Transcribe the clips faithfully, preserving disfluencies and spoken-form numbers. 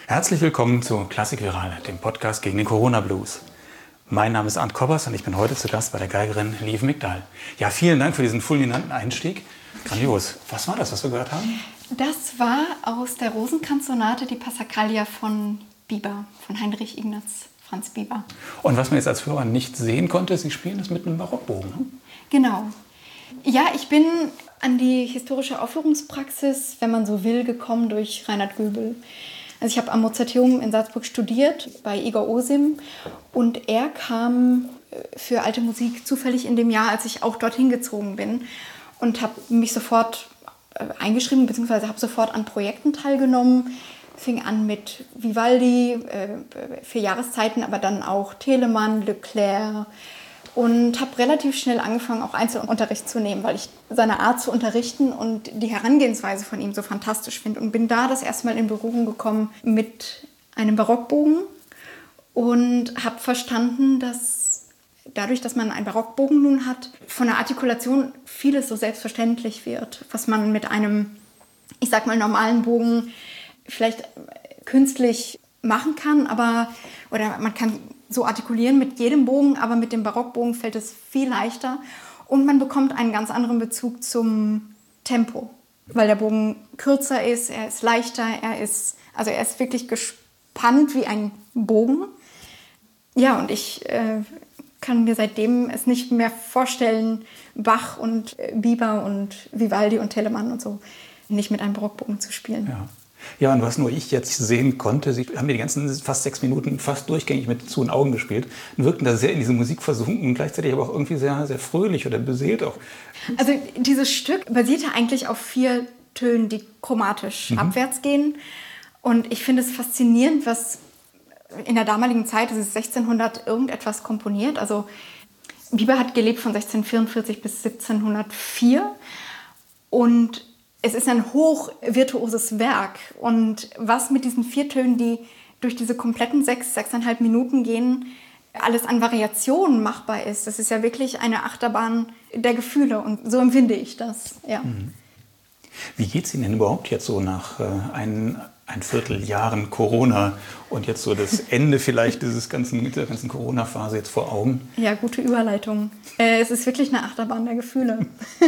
Herzlich willkommen zu Klassik Viral, dem Podcast gegen den Corona-Blues. Mein Name ist Arndt Koppers und ich bin heute zu Gast bei der Geigerin Liv Migdal. Ja, vielen Dank für diesen fulminanten Einstieg. Grandios. Was war das, was wir gehört haben? Das war aus der Rosenkranz-Sonate die Passacaglia von Bieber, von Heinrich Ignaz Franz Bieber. Und was man jetzt als Hörer nicht sehen konnte, Sie spielen das mit einem Barockbogen, ne? Genau. Ja, ich bin an die historische Aufführungspraxis, wenn man so will, gekommen durch Reinhard Göbel. Also ich habe am Mozarteum in Salzburg studiert, bei Igor Osim. Und er kam für alte Musik zufällig in dem Jahr, als ich auch dorthin gezogen bin. Und habe mich sofort eingeschrieben, beziehungsweise habe sofort an Projekten teilgenommen. Fing an mit Vivaldi, äh, vier Jahreszeiten, aber dann auch Telemann, Leclerc. Und habe relativ schnell angefangen, auch Einzelunterricht zu nehmen, weil ich seine Art zu unterrichten und die Herangehensweise von ihm so fantastisch finde. Und bin da das erste Mal in Berührung gekommen mit einem Barockbogen und habe verstanden, dass dadurch, dass man einen Barockbogen nun hat, von der Artikulation vieles so selbstverständlich wird, was man mit einem, ich sag mal, normalen Bogen vielleicht künstlich machen kann, aber oder man kann so artikulieren mit jedem Bogen, aber mit dem Barockbogen fällt es viel leichter und man bekommt einen ganz anderen Bezug zum Tempo, weil der Bogen kürzer ist, er ist leichter, er ist, also er ist wirklich gespannt wie ein Bogen. Ja, und ich äh, kann mir seitdem es nicht mehr vorstellen, Bach und Bieber und Vivaldi und Telemann und so nicht mit einem Barockbogen zu spielen. Ja. Ja, und was nur ich jetzt sehen konnte, Sie haben mir die ganzen fast sechs Minuten fast durchgängig mit zu den Augen gespielt und wirkten da sehr in diese Musik versunken und gleichzeitig aber auch irgendwie sehr, sehr fröhlich oder beseelt auch. Also dieses Stück basierte eigentlich auf vier Tönen, die chromatisch mhm. abwärts gehen. Und ich finde es faszinierend, was in der damaligen Zeit, das ist sechzehnhundert irgendetwas komponiert. Also Bieber hat gelebt von sechzehnhundertvierundvierzig bis siebzehnhundertvier und es ist ein hochvirtuoses Werk und was mit diesen vier Tönen, die durch diese kompletten sechs, sechseinhalb Minuten gehen, alles an Variationen machbar ist, das ist ja wirklich eine Achterbahn der Gefühle und so empfinde ich das. Ja. Wie geht es Ihnen denn überhaupt jetzt so nach äh, ein, ein Vierteljahren Corona und jetzt so das Ende vielleicht dieses ganzen, dieser ganzen Corona-Phase jetzt vor Augen? Ja, gute Überleitung. Äh, es ist wirklich eine Achterbahn der Gefühle.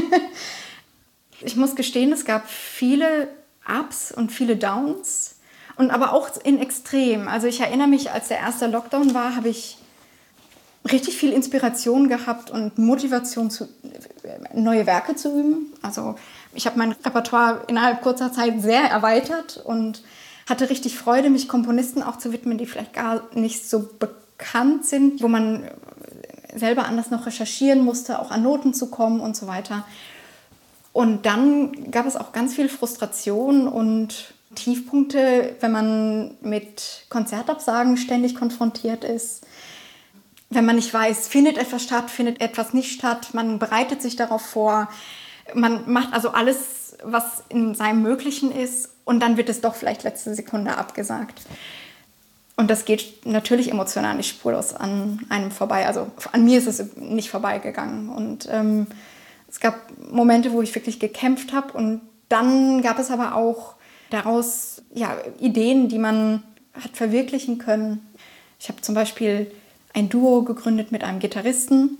Ich muss gestehen, es gab viele Ups und viele Downs und aber auch in Extrem. Also ich erinnere mich, als der erste Lockdown war, habe ich richtig viel Inspiration gehabt und Motivation, zu, neue Werke zu üben. Also ich habe mein Repertoire innerhalb kurzer Zeit sehr erweitert und hatte richtig Freude, mich Komponisten auch zu widmen, die vielleicht gar nicht so bekannt sind, wo man selber anders noch recherchieren musste, auch an Noten zu kommen und so weiter. Und dann gab es auch ganz viel Frustration und Tiefpunkte, wenn man mit Konzertabsagen ständig konfrontiert ist. Wenn man nicht weiß, findet etwas statt, findet etwas nicht statt. Man bereitet sich darauf vor. Man macht also alles, was in seinem Möglichen ist. Und dann wird es doch vielleicht letzte Sekunde abgesagt. Und das geht natürlich emotional nicht spurlos an einem vorbei. Also an mir ist es nicht vorbeigegangen. Und ähm, es gab Momente, wo ich wirklich gekämpft habe und dann gab es aber auch daraus ja, Ideen, die man hat verwirklichen können. Ich habe zum Beispiel ein Duo gegründet mit einem Gitarristen,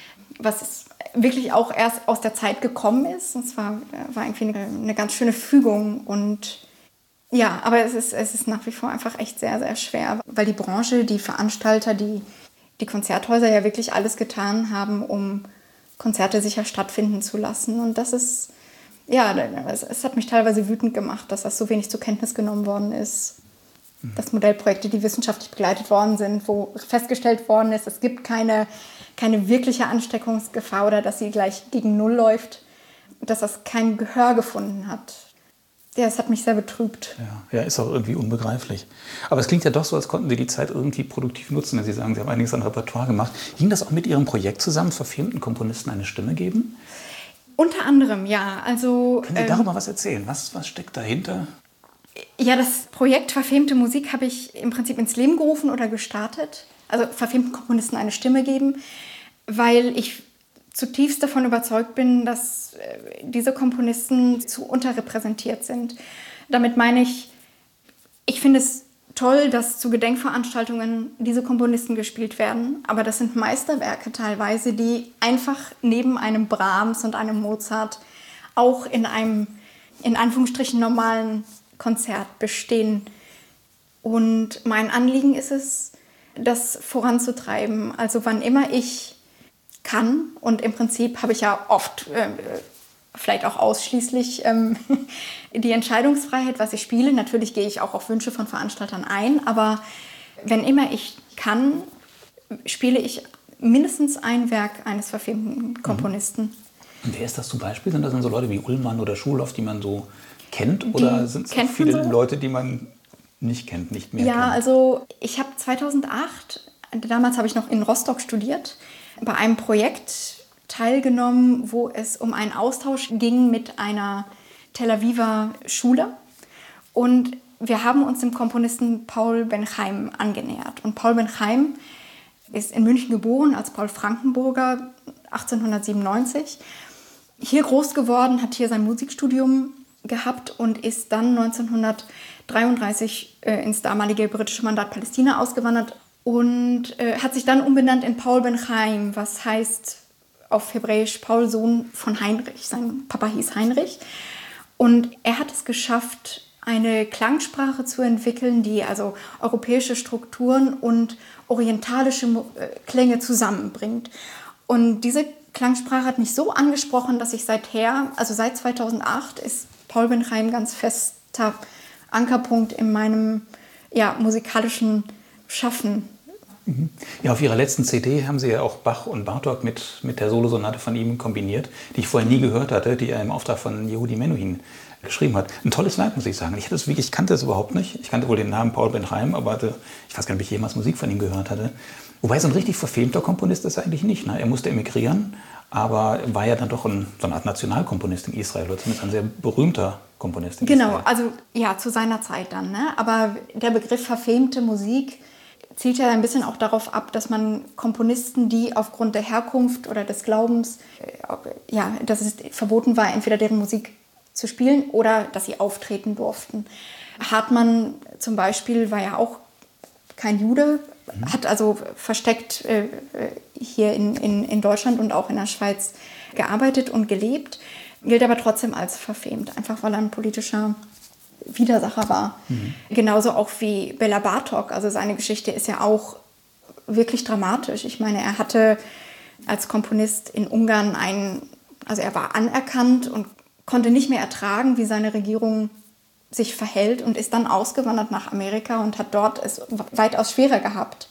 was wirklich auch erst aus der Zeit gekommen ist. Und zwar war irgendwie eine, eine ganz schöne Fügung. Und ja, aber es ist, es ist nach wie vor einfach echt sehr, sehr schwer, weil die Branche, die Veranstalter, die, die Konzerthäuser ja wirklich alles getan haben, um Konzerte sicher stattfinden zu lassen. Und das ist, ja, es, es hat mich teilweise wütend gemacht, dass das so wenig zur Kenntnis genommen worden ist. Mhm. Dass Modellprojekte, die wissenschaftlich begleitet worden sind, wo festgestellt worden ist, es gibt keine, keine wirkliche Ansteckungsgefahr oder dass sie gleich gegen Null läuft, dass das kein Gehör gefunden hat. Ja, es hat mich sehr betrübt. Ja, ja, ist auch irgendwie unbegreiflich. Aber es klingt ja doch so, als konnten Sie die Zeit irgendwie produktiv nutzen, wenn Sie sagen, Sie haben einiges an Repertoire gemacht. Ging das auch mit Ihrem Projekt zusammen, verfilmten Komponisten eine Stimme geben? Unter anderem, ja. Also, Können Sie ähm, darüber was erzählen? Was, was steckt dahinter? Ja, das Projekt Verfilmte Musik habe ich im Prinzip ins Leben gerufen oder gestartet. Also verfilmten Komponisten eine Stimme geben, weil ich zutiefst davon überzeugt bin, dass diese Komponisten zu unterrepräsentiert sind. Damit meine ich, ich finde es toll, dass zu Gedenkveranstaltungen diese Komponisten gespielt werden. Aber das sind Meisterwerke teilweise, die einfach neben einem Brahms und einem Mozart auch in einem, in Anführungsstrichen, normalen Konzert bestehen. Und mein Anliegen ist es, das voranzutreiben. Also wann immer ich kann, und im Prinzip habe ich ja oft, äh, vielleicht auch ausschließlich, ähm, die Entscheidungsfreiheit, was ich spiele. Natürlich gehe ich auch auf Wünsche von Veranstaltern ein, aber wenn immer ich kann, spiele ich mindestens ein Werk eines verfilmten Komponisten. Und wer ist das zum Beispiel? Sind das dann so Leute wie Ullmann oder Schulhoff, die man so kennt? Oder sind es viele so Leute, die man nicht kennt, nicht mehr ja, kennt? Also ich habe zweitausendacht, damals habe ich noch in Rostock studiert, bei einem Projekt teilgenommen, wo es um einen Austausch ging mit einer Tel Aviver Schule. Und wir haben uns dem Komponisten Paul Ben-Chaim angenähert. Und Paul Ben-Chaim ist in München geboren als Paul Frankenburger achtzehnhundertsiebenundneunzig. Hier groß geworden, hat hier sein Musikstudium gehabt und ist dann neunzehnhundertdreiunddreißig äh, ins damalige britische Mandat Palästina ausgewandert und äh, hat sich dann umbenannt in Paul Ben-Chaim, was heißt auf Hebräisch Paul, Sohn von Heinrich. Sein Papa hieß Heinrich. Und er hat es geschafft, eine Klangsprache zu entwickeln, die also europäische Strukturen und orientalische Klänge zusammenbringt. Und diese Klangsprache hat mich so angesprochen, dass ich seither, also seit zweitausendacht, ist Paul Ben-Chaim ganz fester Ankerpunkt in meinem ja, musikalischen Schaffen. Ja, auf Ihrer letzten C D haben Sie ja auch Bach und Bartók mit, mit der Solosonate von ihm kombiniert, die ich vorher nie gehört hatte, die er im Auftrag von Yehudi Menuhin geschrieben hat. Ein tolles Werk, muss ich sagen. Ich, hatte es wirklich, ich kannte es überhaupt nicht. Ich kannte wohl den Namen Paul Ben-Chaim, aber hatte, ich weiß gar nicht, ob ich jemals Musik von ihm gehört hatte. Wobei so ein richtig verfilmter Komponist ist er eigentlich nicht. Ne? Er musste emigrieren, aber war ja dann doch ein, so eine Art Nationalkomponist in Israel, oder zumindest ein sehr berühmter Komponist in genau, Israel. Genau, also ja, zu seiner Zeit dann. Ne? Aber der Begriff verfilmte Musik zielt ja ein bisschen auch darauf ab, dass man Komponisten, die aufgrund der Herkunft oder des Glaubens, äh, ja, dass es verboten war, entweder deren Musik zu spielen oder dass sie auftreten durften. Hartmann zum Beispiel war ja auch kein Jude, mhm. hat also versteckt äh, hier in, in, in Deutschland und auch in der Schweiz gearbeitet und gelebt, gilt aber trotzdem als verfemt, einfach weil er ein politischer Widersacher war. Mhm. Genauso auch wie Bela Bartók. Also seine Geschichte ist ja auch wirklich dramatisch. Ich meine, er hatte als Komponist in Ungarn einen, also er war anerkannt und konnte nicht mehr ertragen, wie seine Regierung sich verhält und ist dann ausgewandert nach Amerika und hat dort es weitaus schwerer gehabt.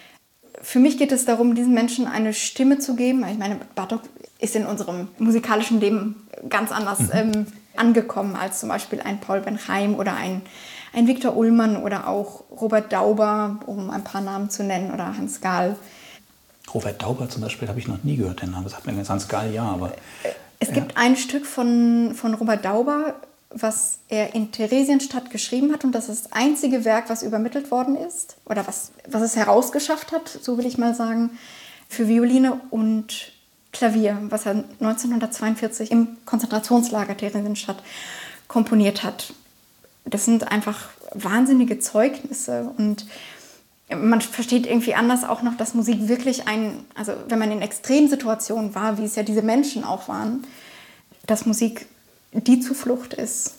Für mich geht es darum, diesen Menschen eine Stimme zu geben. Ich meine, Bartók ist in unserem musikalischen Leben ganz anders mhm. ähm, angekommen als zum Beispiel ein Paul Ben-Chaim oder ein, ein Viktor Ullmann oder auch Robert Dauber, um ein paar Namen zu nennen, oder Hans Gahl. Robert Dauber zum Beispiel habe ich noch nie gehört, den Namen. Das hat mir jetzt Hans Gahl, ja, aber... Es ja. gibt ein Stück von, von Robert Dauber, was er in Theresienstadt geschrieben hat und das ist das einzige Werk, was übermittelt worden ist oder was, was es herausgeschafft hat, so will ich mal sagen, für Violine und Klavier, was er neunzehnhundertzweiundvierzig im Konzentrationslager Theresienstadt komponiert hat. Das sind einfach wahnsinnige Zeugnisse und man versteht irgendwie anders auch noch, dass Musik wirklich ein, also wenn man in Extremsituationen war, wie es ja diese Menschen auch waren, dass Musik die Zuflucht ist.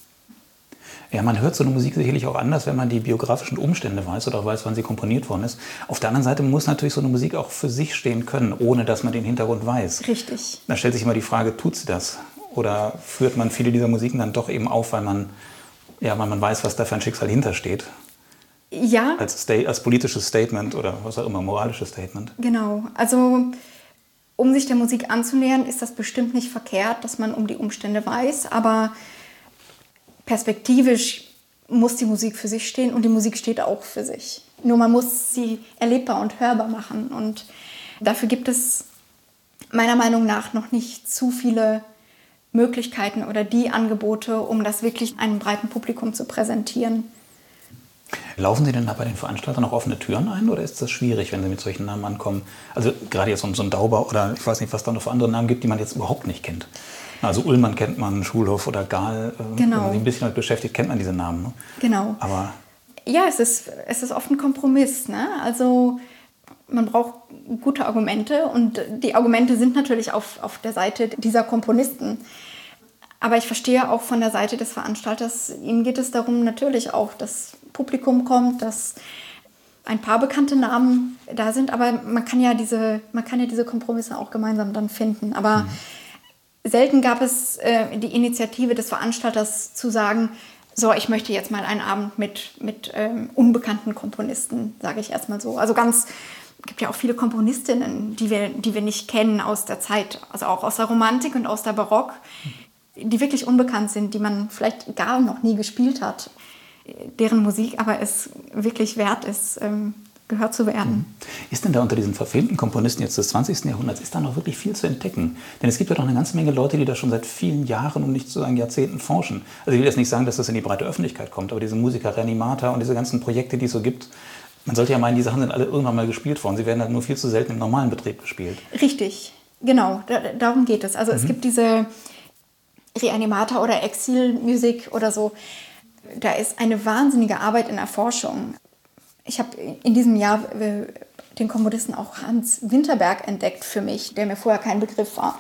Ja, man hört so eine Musik sicherlich auch anders, wenn man die biografischen Umstände weiß oder auch weiß, wann sie komponiert worden ist. Auf der anderen Seite muss natürlich so eine Musik auch für sich stehen können, ohne dass man den Hintergrund weiß. Richtig. Da stellt sich immer die Frage, tut sie das? Oder führt man viele dieser Musiken dann doch eben auf, weil man, ja, weil man weiß, was da für ein Schicksal hintersteht? Ja. Als, Sta- als politisches Statement oder was auch immer, moralisches Statement. Genau. Also um sich der Musik anzunähern, ist das bestimmt nicht verkehrt, dass man um die Umstände weiß, aber perspektivisch muss die Musik für sich stehen und die Musik steht auch für sich. Nur man muss sie erlebbar und hörbar machen und dafür gibt es meiner Meinung nach noch nicht zu viele Möglichkeiten oder die Angebote, um das wirklich einem breiten Publikum zu präsentieren. Laufen Sie denn da bei den Veranstaltern auch offene Türen ein oder ist das schwierig, wenn Sie mit solchen Namen ankommen? Also gerade jetzt so ein Dauber oder ich weiß nicht, was da noch für andere Namen gibt, die man jetzt überhaupt nicht kennt. Also Ullmann kennt man, Schulhoff oder Gahl. Genau. Wenn man sich ein bisschen damit beschäftigt, kennt man diese Namen. Ne? Genau. Aber Ja, es ist, es ist oft ein Kompromiss. Ne? Also man braucht gute Argumente und die Argumente sind natürlich auf, auf der Seite dieser Komponisten. Aber ich verstehe auch von der Seite des Veranstalters, ihnen geht es darum natürlich auch, dass Publikum kommt, dass ein paar bekannte Namen da sind, aber man kann ja diese, man kann ja diese Kompromisse auch gemeinsam dann finden. Aber mhm. selten gab es äh, die Initiative des Veranstalters zu sagen, so, ich möchte jetzt mal einen Abend mit, mit ähm, unbekannten Komponisten, sage ich erstmal so. Also ganz, es gibt ja auch viele Komponistinnen, die wir, die wir nicht kennen aus der Zeit, also auch aus der Romantik und aus der Barock, die wirklich unbekannt sind, die man vielleicht gar noch nie gespielt hat, deren Musik aber es wirklich wert ist, ähm, gehört zu werden. Ist denn da unter diesen verfilmten Komponisten jetzt des zwanzigsten Jahrhunderts, ist da noch wirklich viel zu entdecken? Denn es gibt ja doch eine ganze Menge Leute, die da schon seit vielen Jahren, um nicht zu sagen Jahrzehnten forschen. Also ich will jetzt nicht sagen, dass das in die breite Öffentlichkeit kommt, aber diese Musiker Reanimata und diese ganzen Projekte, die es so gibt, man sollte ja meinen, die Sachen sind alle irgendwann mal gespielt worden. Sie werden halt nur viel zu selten im normalen Betrieb gespielt. Richtig, genau, da, darum geht es. Also mhm. es gibt diese Reanimata oder Exilmusik oder so, da ist eine wahnsinnige Arbeit in der Forschung. Ich habe in diesem Jahr den Komponisten auch Hans Winterberg entdeckt für mich, der mir vorher kein Begriff war.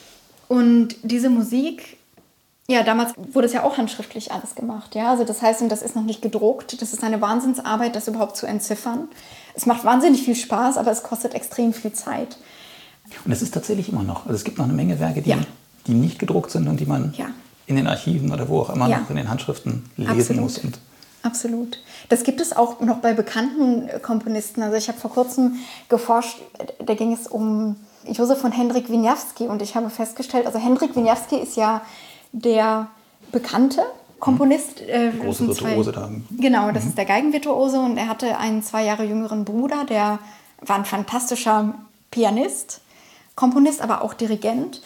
Und diese Musik, ja, damals wurde es ja auch handschriftlich alles gemacht. Ja? Also das heißt, und das ist noch nicht gedruckt, das ist eine Wahnsinnsarbeit, das überhaupt zu entziffern. Es macht wahnsinnig viel Spaß, aber es kostet extrem viel Zeit. Und es ist tatsächlich immer noch, also es gibt noch eine Menge Werke, die, ja. die nicht gedruckt sind und die man ja. in den Archiven oder wo auch immer ja. noch in den Handschriften lesen Absolut. muss. Und Absolut. Das gibt es auch noch bei bekannten Komponisten. Also ich habe vor kurzem geforscht, da ging es um Josef von Hendrik Wieniawski und ich habe festgestellt, also Hendrik Wieniawski ist ja der bekannte Komponist. Äh, große Virtuose da. Genau, das mhm. ist der Geigenvirtuose und er hatte einen zwei Jahre jüngeren Bruder, der war ein fantastischer Pianist, Komponist, aber auch Dirigent.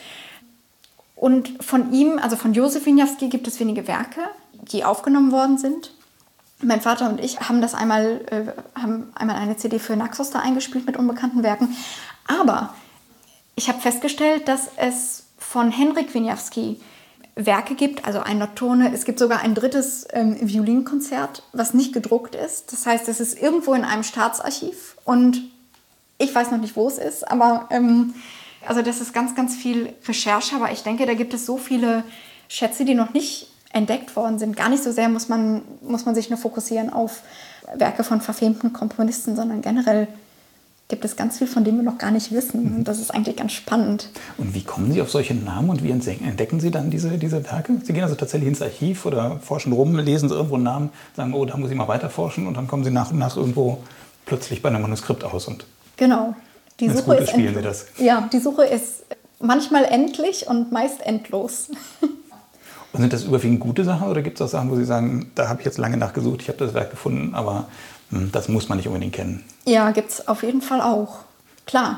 Und von ihm, also von Josef Wieniawski, gibt es wenige Werke, die aufgenommen worden sind. Mein Vater und ich haben das einmal, äh, haben einmal eine C D für Naxos da eingespielt mit unbekannten Werken. Aber ich habe festgestellt, dass es von Hendrik Wieniawski Werke gibt, also ein Nocturne. Es gibt sogar ein drittes ähm, Violinkonzert, was nicht gedruckt ist. Das heißt, es ist irgendwo in einem Staatsarchiv und ich weiß noch nicht, wo es ist, aber ähm, also das ist ganz, ganz viel Recherche. Aber ich denke, da gibt es so viele Schätze, die noch nicht entdeckt worden sind. Gar nicht so sehr muss man, muss man sich nur fokussieren auf Werke von verfemten Komponisten, sondern generell gibt es ganz viel, von dem wir noch gar nicht wissen. Und das ist eigentlich ganz spannend. Und wie kommen Sie auf solche Namen und wie entdecken Sie dann diese, diese Werke? Sie gehen also tatsächlich ins Archiv oder forschen rum, lesen Sie irgendwo einen Namen, sagen, oh, da muss ich mal weiter forschen und dann kommen Sie nach und nach irgendwo plötzlich bei einem Manuskript aus. Und genau. Die Suche gut ist, ist spielen Sie das. Ja, die Suche ist manchmal endlich und meist endlos. Und sind das überwiegend gute Sachen oder gibt es auch Sachen, wo Sie sagen, da habe ich jetzt lange nachgesucht, ich habe das Werk gefunden, aber hm, das muss man nicht unbedingt kennen? Ja, gibt es auf jeden Fall auch. Klar.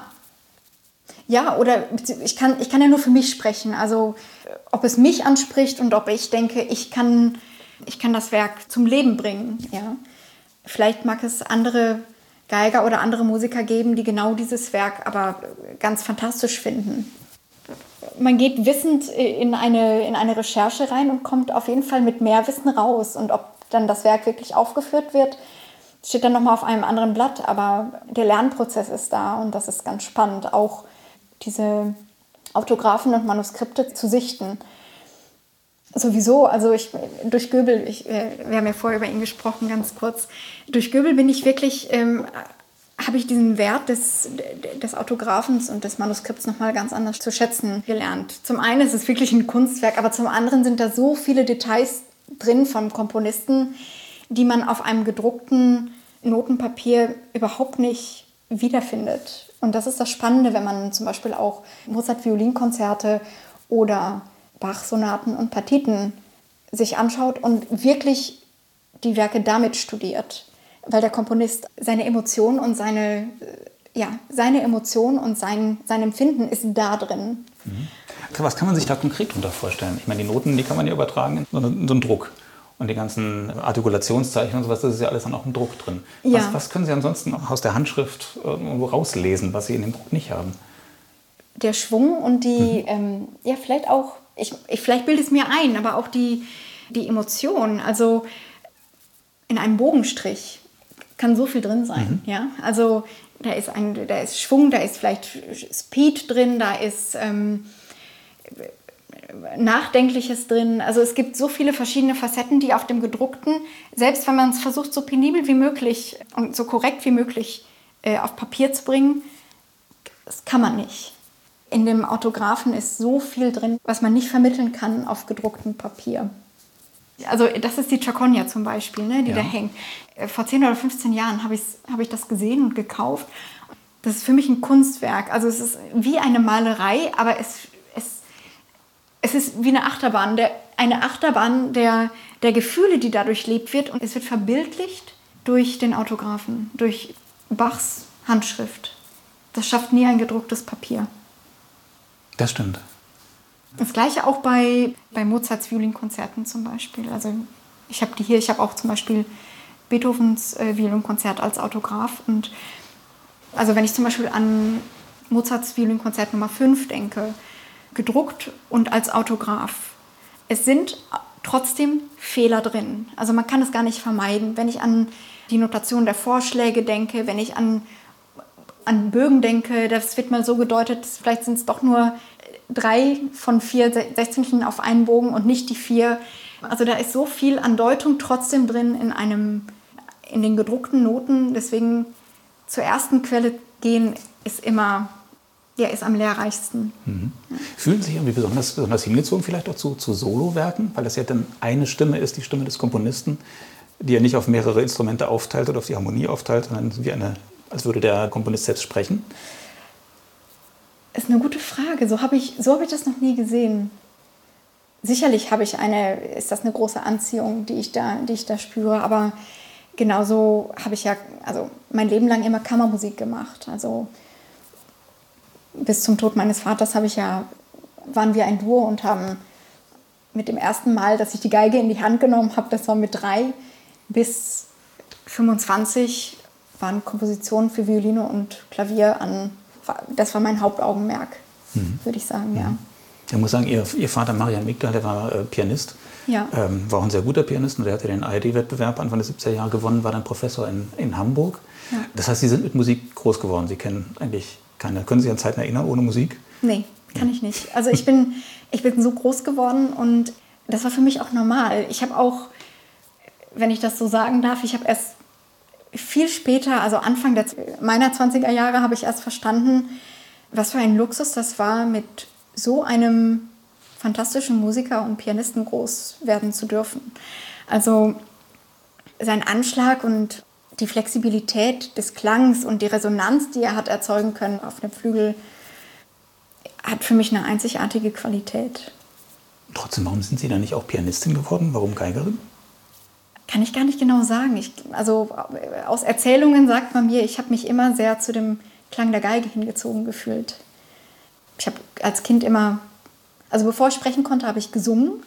Ja, oder ich kann, ich kann ja nur für mich sprechen. Also ob es mich anspricht und ob ich denke, ich kann, ich kann das Werk zum Leben bringen. Ja. Vielleicht mag es andere Geiger oder andere Musiker geben, die genau dieses Werk aber ganz fantastisch finden. Man geht wissend in eine, in eine Recherche rein und kommt auf jeden Fall mit mehr Wissen raus. Und ob dann das Werk wirklich aufgeführt wird, steht dann nochmal auf einem anderen Blatt. Aber der Lernprozess ist da und das ist ganz spannend, auch diese Autographen und Manuskripte zu sichten. Sowieso, also ich, durch Göbel, ich, wir haben ja vorher über ihn gesprochen, ganz kurz, durch Göbel bin ich wirklich... Ähm, habe ich diesen Wert des, des Autographens und des Manuskripts nochmal ganz anders zu schätzen gelernt. Zum einen ist es wirklich ein Kunstwerk, aber zum anderen sind da so viele Details drin vom Komponisten, die man auf einem gedruckten Notenpapier überhaupt nicht wiederfindet. Und das ist das Spannende, wenn man zum Beispiel auch Mozart-Violinkonzerte oder Bach-Sonaten und Partiten sich anschaut und wirklich die Werke damit studiert. Weil der Komponist seine Emotion und seine, ja, seine Emotion und sein, sein Empfinden ist da drin. Mhm. Was kann man sich da konkret darunter vorstellen? Ich meine, die Noten, die kann man ja übertragen in so einen, so einen Druck. Und die ganzen Artikulationszeichen und sowas, das ist ja alles dann auch im Druck drin. Ja. Was, was können Sie ansonsten aus der Handschrift irgendwo rauslesen, was Sie in dem Druck nicht haben? Der Schwung und die, mhm. ähm, ja, vielleicht auch, ich, ich, vielleicht bilde es mir ein, aber auch die, die Emotion. Also in einem Bogenstrich kann so viel drin sein. Mhm. Ja? Also da ist, ein, da ist Schwung, da ist vielleicht Speed drin, da ist ähm, Nachdenkliches drin. Also es gibt so viele verschiedene Facetten, die auf dem gedruckten, selbst wenn man es versucht, so penibel wie möglich und so korrekt wie möglich äh, auf Papier zu bringen, das kann man nicht. In dem Autographen ist so viel drin, was man nicht vermitteln kann auf gedrucktem Papier. Also das ist die Chaconia zum Beispiel, ne, die ja. da hängt. Vor zehn oder fünfzehn Jahren habe hab ich das gesehen und gekauft. Das ist für mich ein Kunstwerk. Also es ist wie eine Malerei, aber es, es, es ist wie eine Achterbahn. Der, eine Achterbahn der, der Gefühle, die dadurch lebt wird. Und es wird verbildlicht durch den Autographen, durch Bachs Handschrift. Das schafft nie ein gedrucktes Papier. Das stimmt. Das Gleiche auch bei, bei Mozarts Violinkonzerten zum Beispiel. Also ich habe die hier, ich habe auch zum Beispiel Beethovens äh, Violinkonzert als Autograph. Und also wenn ich zum Beispiel an Mozarts Violinkonzert Nummer fünf denke, gedruckt und als Autograph, es sind trotzdem Fehler drin. Also man kann es gar nicht vermeiden. Wenn ich an die Notation der Vorschläge denke, wenn ich an, an Bögen denke, das wird mal so gedeutet, vielleicht sind es doch nur drei von vier Sechzehnteln auf einen Bogen und nicht die vier. Also da ist so viel an Deutung trotzdem drin in, einem, in den gedruckten Noten. Deswegen zur ersten Quelle gehen ist immer, ja, ist am lehrreichsten. Mhm. Ja. Fühlen Sie sich irgendwie besonders, besonders hingezogen vielleicht auch zu, zu Solowerken? Weil das ja dann eine Stimme ist, die Stimme des Komponisten, die er nicht auf mehrere Instrumente aufteilt oder auf die Harmonie aufteilt, sondern wie eine, als würde der Komponist selbst sprechen. Das ist eine gute Frage. So habe ich, so habe ich das noch nie gesehen. Sicherlich habe ich eine, ist das eine große Anziehung, die ich da, die ich da spüre. Aber genauso habe ich ja, also mein Leben lang immer Kammermusik gemacht. Also bis zum Tod meines Vaters habe ich ja, waren wir ein Duo und haben mit dem ersten Mal, dass ich die Geige in die Hand genommen habe, das war mit drei bis fünfundzwanzig, waren Kompositionen für Violine und Klavier an. Das war mein Hauptaugenmerk, mhm. würde ich sagen, ja. Ich muss sagen, Ihr, Ihr Vater Marian Migdal, der war äh, Pianist, ja. ähm, war auch ein sehr guter Pianist und der hatte den A R D-Wettbewerb Anfang der siebziger Jahre gewonnen, war dann Professor in, in Hamburg. Ja. Das heißt, Sie sind mit Musik groß geworden. Sie kennen eigentlich keine. Können Sie sich an Zeiten erinnern ohne Musik? Nee, kann ja. ich nicht. Also ich bin, ich bin so groß geworden und das war für mich auch normal. Ich habe auch, wenn ich das so sagen darf, ich habe erst viel später, also Anfang der, meiner zwanziger Jahre, habe ich erst verstanden, was für ein Luxus das war, mit so einem fantastischen Musiker und Pianisten groß werden zu dürfen. Also sein Anschlag und die Flexibilität des Klangs und die Resonanz, die er hat erzeugen können auf dem Flügel, hat für mich eine einzigartige Qualität. Trotzdem, warum sind Sie dann nicht auch Pianistin geworden? Warum Geigerin? Kann ich gar nicht genau sagen. Ich, also aus Erzählungen sagt man mir, ich habe mich immer sehr zu dem Klang der Geige hingezogen gefühlt. Ich habe als Kind immer, also bevor ich sprechen konnte, habe ich gesungen.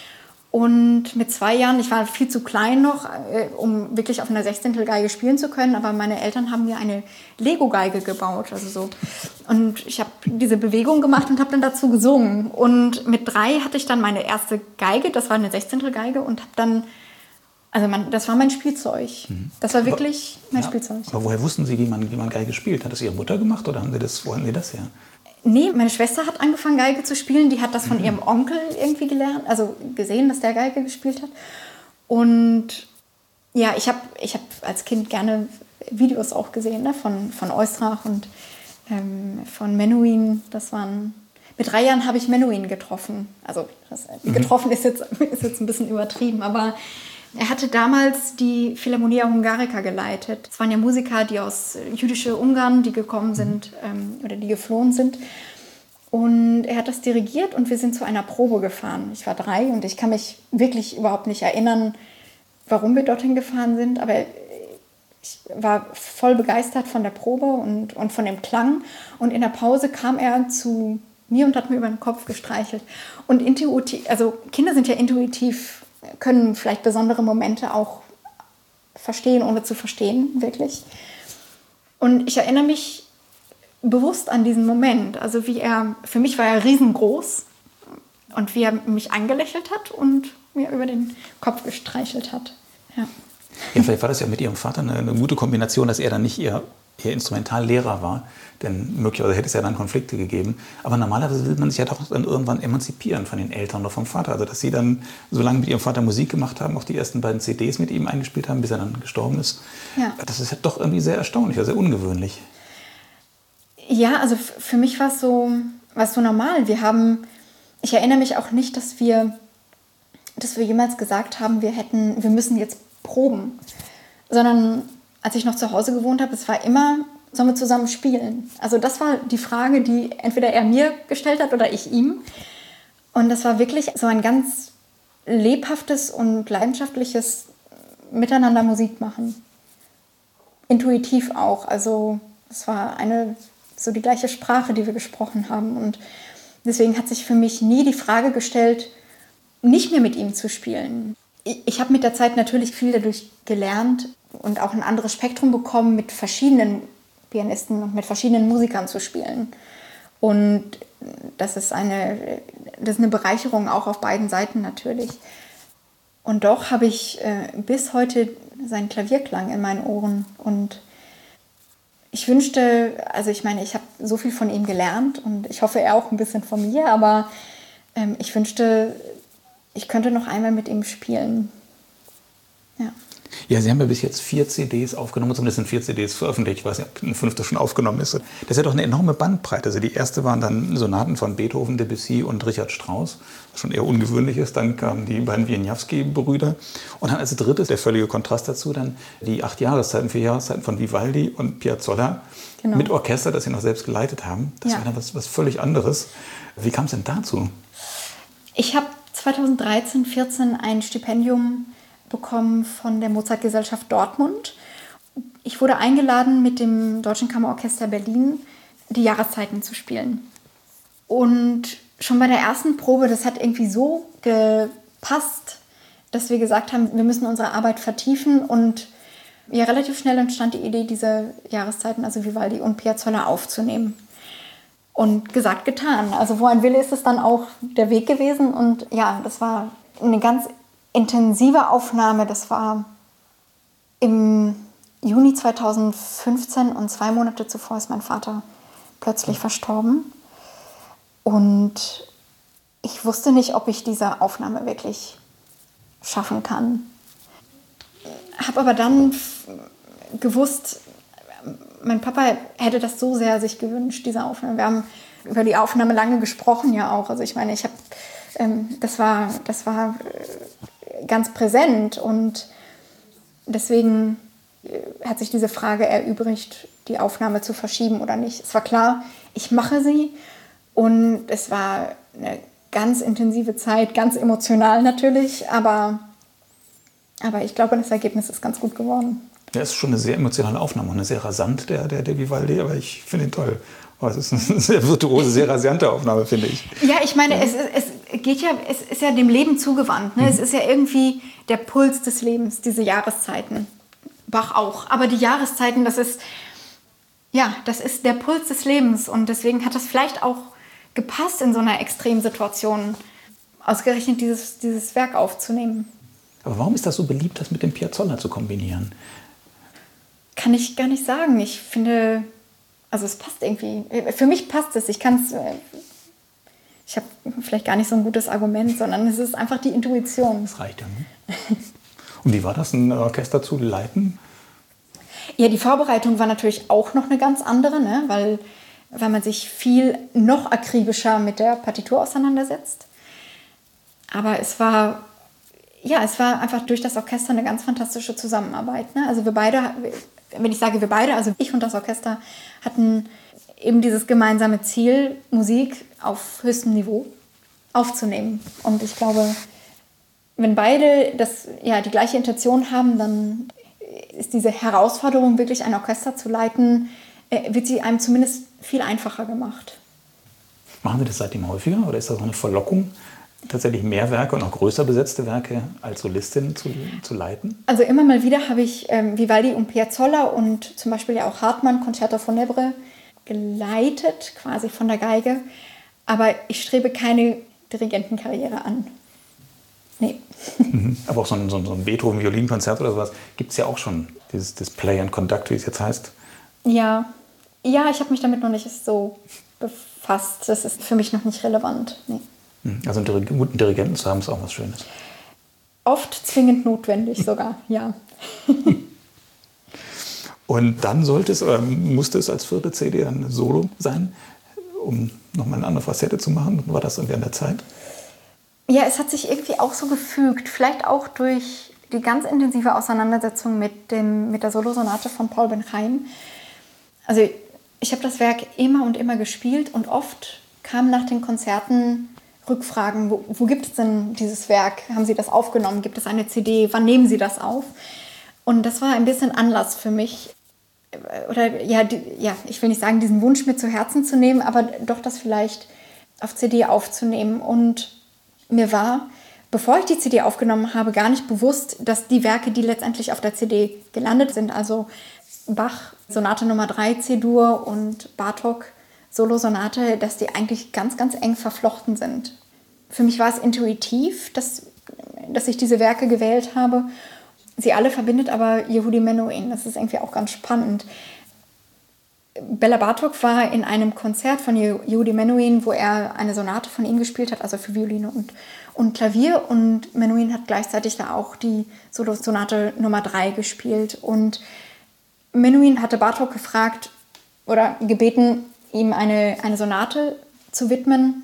Und mit zwei Jahren, ich war viel zu klein noch, um wirklich auf einer Sechzehntelgeige spielen zu können, aber meine Eltern haben mir eine Lego-Geige gebaut. Also so. Und ich habe diese Bewegung gemacht und habe dann dazu gesungen. Und mit drei hatte ich dann meine erste Geige, das war eine Sechzehntelgeige, und habe dann, also man, das war mein Spielzeug. Das war wirklich mein ja, Spielzeug. Aber woher wussten Sie, wie man, wie man Geige spielt? Hat das Ihre Mutter gemacht oder haben Sie das, wo hatten Sie das her? Nee, meine Schwester hat angefangen, Geige zu spielen. Die hat das von mhm. ihrem Onkel irgendwie gelernt, also gesehen, dass der Geige gespielt hat. Und ja, ich habe ich hab als Kind gerne Videos auch gesehen, ne? von, von Oistrach und ähm, von Menuhin. Das waren, mit drei Jahren habe ich Menuhin getroffen. Also das, mhm. getroffen ist jetzt, ist jetzt ein bisschen übertrieben, aber er hatte damals die Philharmonia Hungarica geleitet. Es waren ja Musiker, die aus jüdische Ungarn, die gekommen sind ähm, oder die geflohen sind. Und er hat das dirigiert und wir sind zu einer Probe gefahren. Ich war drei und ich kann mich wirklich überhaupt nicht erinnern, warum wir dorthin gefahren sind. Aber ich war voll begeistert von der Probe und, und von dem Klang. Und in der Pause kam er zu mir und hat mir über den Kopf gestreichelt. Und intuitiv, also Kinder sind ja intuitiv, können vielleicht besondere Momente auch verstehen, ohne zu verstehen, wirklich. Und ich erinnere mich bewusst an diesen Moment. Also wie er, für mich war er riesengroß und wie er mich angelächelt hat und mir über den Kopf gestreichelt hat. Ja. Ja, vielleicht war das ja mit Ihrem Vater eine, eine gute Kombination, dass er dann nicht Ihr, Ihr Instrumentallehrer war. Denn möglicherweise hätte es ja dann Konflikte gegeben. Aber normalerweise will man sich ja doch dann irgendwann emanzipieren von den Eltern oder vom Vater. Also dass Sie dann so lange mit Ihrem Vater Musik gemacht haben, auch die ersten beiden C Ds mit ihm eingespielt haben, bis er dann gestorben ist. Ja. Das ist ja doch irgendwie sehr erstaunlich, sehr ungewöhnlich. Ja, also für mich war es so, war es so normal. Wir haben, ich erinnere mich auch nicht, dass wir, dass wir jemals gesagt haben, wir hätten, wir müssen jetzt proben. Sondern als ich noch zu Hause gewohnt habe, es war immer, sollen wir zusammen spielen? Also das war die Frage, die entweder er mir gestellt hat oder ich ihm. Und das war wirklich so ein ganz lebhaftes und leidenschaftliches Miteinander Musik machen. Intuitiv auch. Also es war eine, so die gleiche Sprache, die wir gesprochen haben. Und deswegen hat sich für mich nie die Frage gestellt, nicht mehr mit ihm zu spielen. Ich, ich habe mit der Zeit natürlich viel dadurch gelernt und auch ein anderes Spektrum bekommen, mit verschiedenen Pianisten und mit verschiedenen Musikern zu spielen. Und das ist eine, das ist eine Bereicherung auch auf beiden Seiten natürlich. Und doch habe ich äh, bis heute seinen Klavierklang in meinen Ohren. Und ich wünschte, also ich meine, ich habe so viel von ihm gelernt und ich hoffe, er auch ein bisschen von mir, aber ähm, ich wünschte, ich könnte noch einmal mit ihm spielen. Ja. Ja, Sie haben ja bis jetzt vier C Ds aufgenommen, zumindest sind vier C Ds veröffentlicht. Ich weiß nicht, ob eine fünfte schon aufgenommen ist. Das ist ja doch eine enorme Bandbreite. Also die erste waren dann Sonaten von Beethoven, Debussy und Richard Strauss, was schon eher ungewöhnlich ist. Dann kamen die beiden Wieniawski-Brüder. Und dann als drittes, der völlige Kontrast dazu, dann die acht Jahreszeiten, vier Jahreszeiten von Vivaldi und Piazzolla. Genau. Mit Orchester, das Sie noch selbst geleitet haben. Das ja. war dann was, was völlig anderes. Wie kam es denn dazu? Ich habe zweitausenddreizehn, vierzehn ein Stipendium bekommen von der Mozart-Gesellschaft Dortmund. Ich wurde eingeladen, mit dem Deutschen Kammerorchester Berlin die Jahreszeiten zu spielen. Und schon bei der ersten Probe, das hat irgendwie so gepasst, dass wir gesagt haben, wir müssen unsere Arbeit vertiefen. Und ja, relativ schnell entstand die Idee, diese Jahreszeiten, also Vivaldi und Piazzolla, aufzunehmen. Und gesagt, getan. Also wo ein Wille ist, ist dann auch der Weg gewesen. Und ja, das war eine ganz intensive Aufnahme. Das war im Juni zweitausendfünfzehn und zwei Monate zuvor ist mein Vater plötzlich verstorben. Und ich wusste nicht, ob ich diese Aufnahme wirklich schaffen kann. Habe aber dann gewusst, mein Papa hätte das so sehr sich gewünscht, diese Aufnahme. Wir haben über die Aufnahme lange gesprochen ja auch. Also ich meine, ich habe, ähm, das war, das war ganz präsent und deswegen hat sich diese Frage erübrigt, die Aufnahme zu verschieben oder nicht. Es war klar, ich mache sie und es war eine ganz intensive Zeit, ganz emotional natürlich, aber, aber ich glaube, das Ergebnis ist ganz gut geworden. Ja, es ist schon eine sehr emotionale Aufnahme, eine sehr rasant, der, der, der Vivaldi, aber ich finde ihn toll. Oh, es ist eine sehr virtuose, sehr rasante Aufnahme, finde ich. Ja, ich meine, es, es geht ja, es ist ja dem Leben zugewandt. Ne? Mhm. Es ist ja irgendwie der Puls des Lebens, diese Jahreszeiten. Bach auch. Aber die Jahreszeiten, das ist, ja, das ist der Puls des Lebens. Und deswegen hat das vielleicht auch gepasst, in so einer Extremsituation ausgerechnet dieses, dieses Werk aufzunehmen. Aber warum ist das so beliebt, das mit dem Piazzolla zu kombinieren? Kann ich gar nicht sagen. Ich finde, also es passt irgendwie. Für mich passt es. Ich kann es, ich habe vielleicht gar nicht so ein gutes Argument, sondern es ist einfach die Intuition. Das reicht ja, ne? Und wie war das, ein Orchester zu leiten? Ja, die Vorbereitung war natürlich auch noch eine ganz andere, ne? weil, weil man sich viel noch akribischer mit der Partitur auseinandersetzt. Aber es war, ja, es war einfach durch das Orchester eine ganz fantastische Zusammenarbeit. Ne? Also wir beide, wenn ich sage wir beide, also ich und das Orchester hatten eben dieses gemeinsame Ziel, Musik auf höchstem Niveau aufzunehmen. Und ich glaube, wenn beide das, ja, die gleiche Intention haben, dann ist diese Herausforderung, wirklich ein Orchester zu leiten, äh, wird sie einem zumindest viel einfacher gemacht. Machen Sie das seitdem häufiger oder ist das auch eine Verlockung, tatsächlich mehr Werke und auch größer besetzte Werke als Solistin zu, zu leiten? Also immer mal wieder habe ich ähm, Vivaldi und Piazzolla und zum Beispiel ja auch Hartmann, Concerto Funèbre, geleitet, quasi von der Geige. Aber ich strebe keine Dirigentenkarriere an. Nee. Mhm. Aber auch so ein, so ein, so ein Beethoven-Violinkonzert oder sowas gibt es ja auch schon. Dieses, das Play and Conduct, wie es jetzt heißt. Ja, ja, ich habe mich damit noch nicht so befasst. Das ist für mich noch nicht relevant. Nee. Also einen Dirig- guten Dirigenten zu haben, ist auch was Schönes. Oft zwingend notwendig sogar, ja. Und dann sollte es, oder musste es als vierte C D ein Solo sein, um nochmal eine andere Facette zu machen? War das dann während der Zeit? Ja, es hat sich irgendwie auch so gefügt. Vielleicht auch durch die ganz intensive Auseinandersetzung mit, dem, mit der Solosonate von Paul Ben-Chaim. Also ich habe das Werk immer und immer gespielt und oft kamen nach den Konzerten Rückfragen, wo, wo gibt es denn dieses Werk? Haben Sie das aufgenommen? Gibt es eine C D? Wann nehmen Sie das auf? Und das war ein bisschen Anlass für mich, oder ja, die, ja, ich will nicht sagen, diesen Wunsch mir zu Herzen zu nehmen, aber doch das vielleicht auf C D aufzunehmen. Und mir war, bevor ich die C D aufgenommen habe, gar nicht bewusst, dass die Werke, die letztendlich auf der C D gelandet sind, also Bach, Sonate Nummer drei C-Dur und Bartók, Solosonate, dass die eigentlich ganz, ganz eng verflochten sind. Für mich war es intuitiv, dass, dass ich diese Werke gewählt habe. Sie alle verbindet aber Yehudi Menuhin. Das ist irgendwie auch ganz spannend. Bela Bartók war in einem Konzert von Yehudi Menuhin, wo er eine Sonate von ihm gespielt hat, also für Violine und, und Klavier. Und Menuhin hat gleichzeitig da auch die Solosonate Nummer drei gespielt. Und Menuhin hatte Bartók gefragt oder gebeten, ihm eine, eine Sonate zu widmen.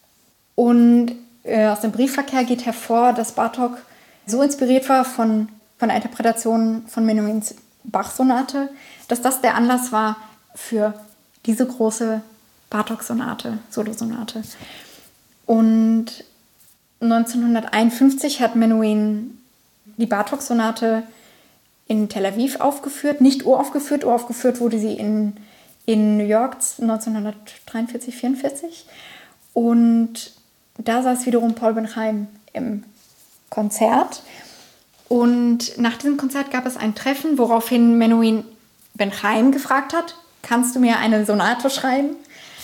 Und äh, aus dem Briefverkehr geht hervor, dass Bartók so inspiriert war von, von der Interpretation von Menuhins Bach-Sonate, dass das der Anlass war für diese große Bartók-Sonate, Solosonate. Und neunzehnhunderteinundfünfzig hat Menuhin die Bartók-Sonate in Tel Aviv aufgeführt, nicht uraufgeführt, uraufgeführt wurde sie in in New York neunzehnhundertdreiundvierzig, vierundvierzig. Und da saß wiederum Paul Ben-Chaim im Konzert. Und nach diesem Konzert gab es ein Treffen, woraufhin Menuhin Ben-Chaim gefragt hat, kannst du mir eine Sonate schreiben?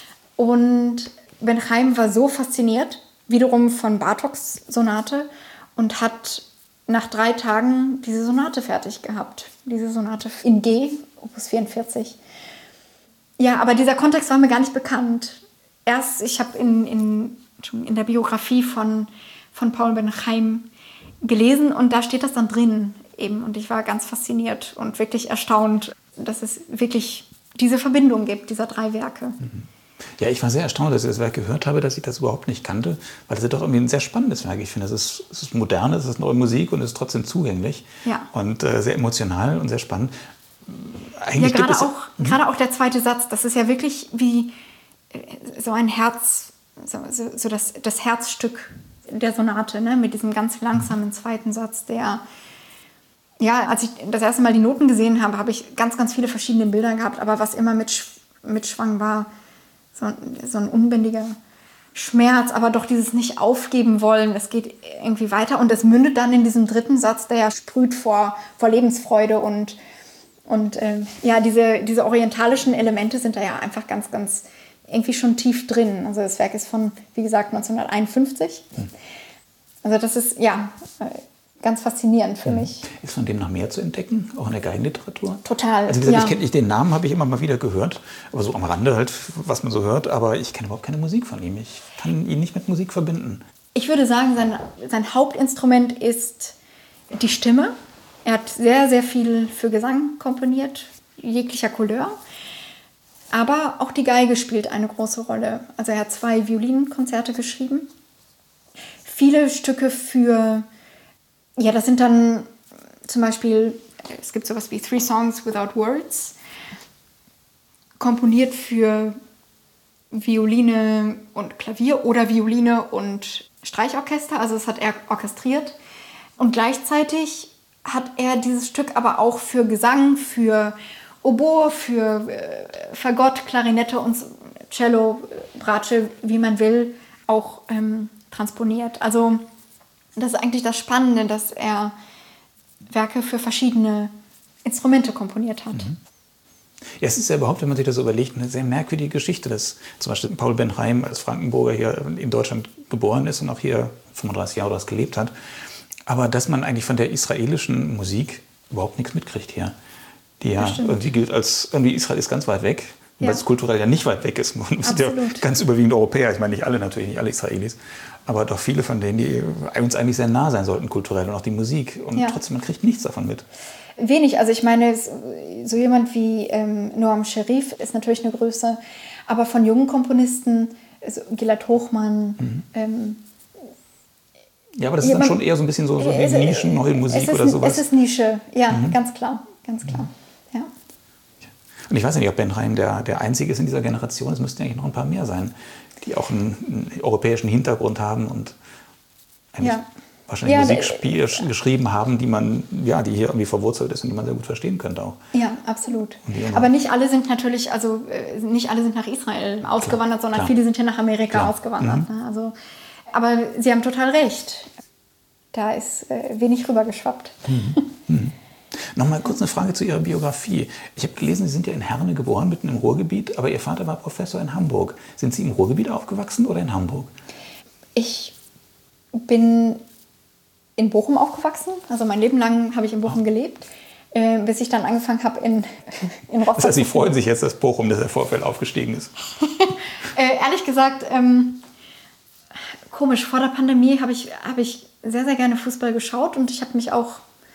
Und Ben-Chaim war so fasziniert, wiederum von Bartóks Sonate, und hat nach drei Tagen diese Sonate fertig gehabt. Diese Sonate in G, Opus vierundvierzig. Ja, aber dieser Kontext war mir gar nicht bekannt. Erst, ich habe in, in, in der Biografie von, von Paul Ben-Chaim gelesen und da steht das dann drin eben. Und ich war ganz fasziniert und wirklich erstaunt, dass es wirklich diese Verbindung gibt, dieser drei Werke. Ja, ich war sehr erstaunt, dass ich das Werk gehört habe, dass ich das überhaupt nicht kannte, weil das ist doch irgendwie ein sehr spannendes Werk. Ich finde, es ist, es ist modern, es ist neue Musik und es ist trotzdem zugänglich. Ja. Und äh, sehr emotional und sehr spannend. Eigentlich ja, gerade auch, gerade auch der zweite Satz, das ist ja wirklich wie so ein Herz, so, so, so das, das Herzstück der Sonate, ne? Mit diesem ganz langsamen zweiten Satz, der, ja, als ich das erste Mal die Noten gesehen habe, habe ich ganz, ganz viele verschiedene Bilder gehabt, aber was immer mit, mitschwang, war so, so ein unbändiger Schmerz, aber doch dieses nicht aufgeben wollen, es geht irgendwie weiter und es mündet dann in diesem dritten Satz, der ja sprüht vor, vor Lebensfreude und Und äh, ja, diese, diese orientalischen Elemente sind da ja einfach ganz, ganz irgendwie schon tief drin. Also das Werk ist von, wie gesagt, neunzehnhunderteinundfünfzig. Hm. Also das ist, ja, ganz faszinierend für hm. mich. Ist von dem noch mehr zu entdecken, auch in der Geigenliteratur? Total, Also wie gesagt, ja. ich kenn, ich, den Namen habe ich immer mal wieder gehört, aber so am Rande halt, was man so hört. Aber ich kenne überhaupt keine Musik von ihm. Ich kann ihn nicht mit Musik verbinden. Ich würde sagen, sein, sein Hauptinstrument ist die Stimme. Er hat sehr, sehr viel für Gesang komponiert, jeglicher Couleur. Aber auch die Geige spielt eine große Rolle. Also er hat zwei Violinkonzerte geschrieben. Viele Stücke für, ja, das sind dann zum Beispiel, es gibt sowas wie Three Songs Without Words, komponiert für Violine und Klavier oder Violine und Streichorchester. Also das hat er orchestriert. Und gleichzeitig hat er dieses Stück aber auch für Gesang, für Oboe, für äh, Fagott, Klarinette und Cello, Bratsche, wie man will, auch ähm, transponiert. Also das ist eigentlich das Spannende, dass er Werke für verschiedene Instrumente komponiert hat. Mhm. Ja, es ist ja überhaupt, wenn man sich das so überlegt, eine sehr merkwürdige Geschichte, dass zum Beispiel Paul Ben-Haim als Frankenburger hier in Deutschland geboren ist und auch hier fünfunddreißig Jahre oder was gelebt hat. Aber dass man eigentlich von der israelischen Musik überhaupt nichts mitkriegt hier. Die ja irgendwie gilt als, irgendwie Israel ist ganz weit weg, ja. Weil es kulturell ja nicht weit weg ist. Man sind ja ganz überwiegend Europäer, ich meine nicht alle natürlich, nicht alle Israelis, aber doch viele von denen, die uns eigentlich sehr nah sein sollten kulturell und auch die Musik. Und ja. trotzdem, man kriegt nichts davon mit. Wenig, also ich meine, so jemand wie ähm, Noam Sherif ist natürlich eine Größe, aber von jungen Komponisten, also Gilad Hochmann, mhm. ähm, ja, aber das ist dann schon eher so ein bisschen so, so wie Nischen, neue Musik oder sowas. Es ist Nische, ja, mhm. ganz klar, ganz klar, mhm. ja. Und ich weiß ja nicht, ob Ben-Haim der, der Einzige ist in dieser Generation. Es müssten eigentlich noch ein paar mehr sein, die auch einen, einen europäischen Hintergrund haben und eigentlich ja. wahrscheinlich ja, Musik spiel, ja. geschrieben haben, die man, ja, die hier irgendwie verwurzelt ist und die man sehr gut verstehen könnte auch. Ja, absolut. Aber nicht alle sind natürlich, also nicht alle sind nach Israel ausgewandert, klar, sondern klar. viele sind hier nach Amerika klar. ausgewandert. Mhm. Ne? Also, aber Sie haben total recht. Da ist äh, wenig rübergeschwappt. Mhm. Mhm. Nochmal kurz eine Frage zu Ihrer Biografie. Ich habe gelesen, Sie sind ja in Herne geboren, mitten im Ruhrgebiet, aber Ihr Vater war Professor in Hamburg. Sind Sie im Ruhrgebiet aufgewachsen oder in Hamburg? Ich bin in Bochum aufgewachsen. Also mein Leben lang habe ich in Bochum oh. gelebt, äh, bis ich dann angefangen habe in, in Rostock. Das heißt, Sie freuen sich jetzt, dass Bochum, dass der VfL aufgestiegen ist? äh, ehrlich gesagt, ähm, komisch. Vor der Pandemie habe ich, hab ich sehr, sehr gerne Fußball geschaut und ich habe mich auch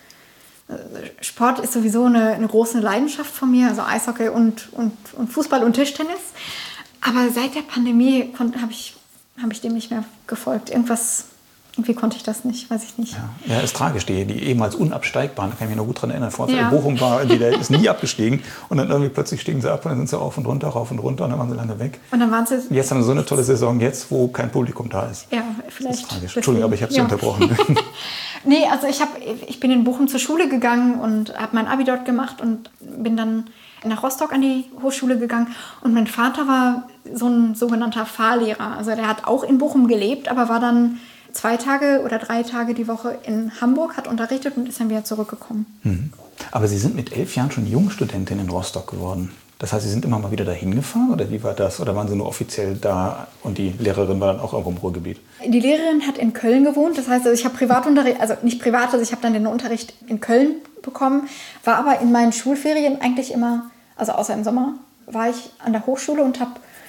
Sport ist sowieso eine, eine große Leidenschaft von mir, also Eishockey und, und, und Fußball und Tischtennis. Aber seit der Pandemie habe ich, hab ich dem nicht mehr gefolgt. Irgendwas, irgendwie konnte ich das nicht, weiß ich nicht. Ja, ja, ist tragisch, die, die ehemals unabsteigbaren, da kann ich mich noch gut dran erinnern. Vorher ja. Bochum war, die, der ist nie abgestiegen und dann irgendwie plötzlich stiegen sie ab und dann sind sie auf und runter, rauf und runter und dann waren sie lange weg. Und dann waren sie... Und jetzt haben sie so eine tolle Saison jetzt, wo kein Publikum da ist. Ja, vielleicht. Das ist tragisch. Entschuldigung, aber ich habe Sie ja. unterbrochen. Nee, also ich, hab, ich bin in Bochum zur Schule gegangen und habe mein Abi dort gemacht und bin dann nach Rostock an die Hochschule gegangen. Und mein Vater war so ein sogenannter Fahrlehrer. Also der hat auch in Bochum gelebt, aber war dann zwei Tage oder drei Tage die Woche in Hamburg, hat unterrichtet und ist dann wieder zurückgekommen. Mhm. Aber Sie sind mit elf Jahren schon Jungstudentin in Rostock geworden. Das heißt, Sie sind immer mal wieder dahin gefahren oder wie war das? Oder waren Sie nur offiziell da und die Lehrerin war dann auch irgendwo im Ruhrgebiet? Die Lehrerin hat in Köln gewohnt. Das heißt, also ich habe Privatunterricht, also nicht privat, also ich habe dann den Unterricht in Köln bekommen, war aber in meinen Schulferien eigentlich immer, also außer im Sommer, war ich an der Hochschule und habe